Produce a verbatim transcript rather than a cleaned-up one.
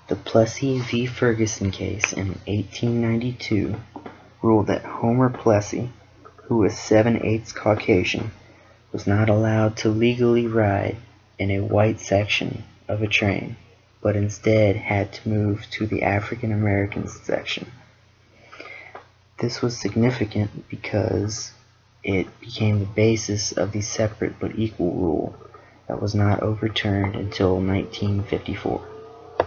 The Plessy v. Ferguson case in eighteen ninety-two ruled that Homer Plessy, who was seven-eighths Caucasian, was not allowed to legally ride in a white section of a train, but instead had to move to the African American section. This was significant because it became the basis of the separate but equal rule that was not overturned until nineteen fifty-four.